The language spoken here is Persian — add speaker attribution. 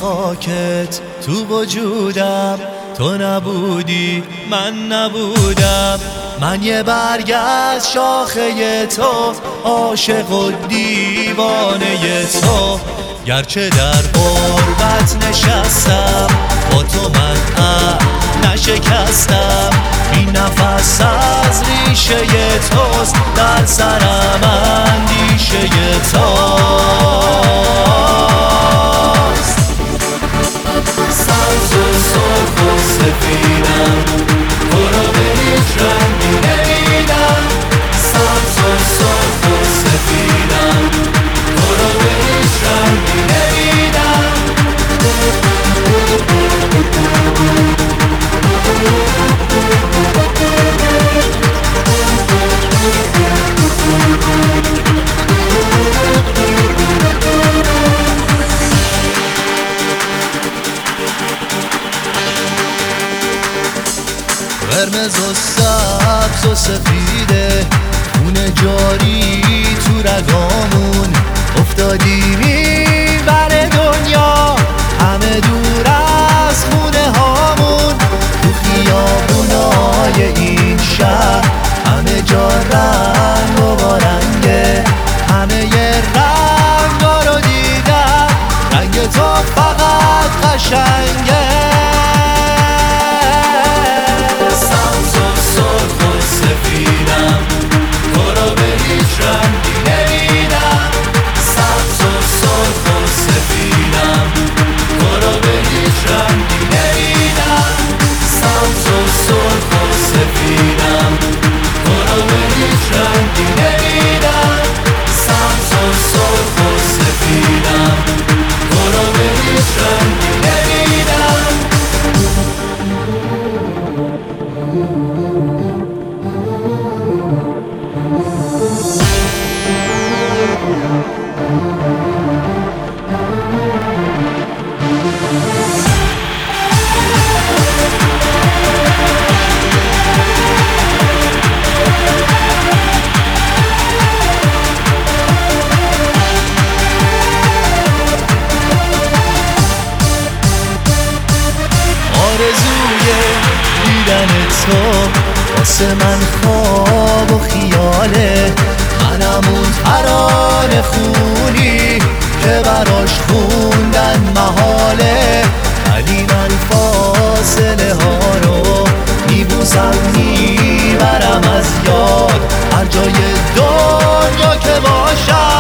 Speaker 1: خاکت تو وجودم، تو نبودی من نبودم. من یه برگ از شاخه تو، عاشق و دیوانه تو. گرچه در غربت نشستم، با تو من نشکستم. این نفس از ریشه توست، در سرم اندیشه توست. سبز و سرخ و سفیدم، تو رو به هیچ رنگی نمیدم. سبز و سرخ و سفیدم، تو رو به هیچ رنگی نمیدم. قرمز و سبز و سفیده، خون جاری تو رگامون. افتادیم این بر دنیا، همه دور از خونه هامون. تو خیابونای این شهر همه جا رنگ و رنگه. همه یه رنگا رو دیدن، رنگ تو فقط قشنگه. آرزوی دیدن تو واسه من خواب و خیاله. منم اون ترانه خونی که براش خوندن محاله. ولی من فاصله ها رو میبوسم، میبرم از یاد. هر جای دنیا که باشم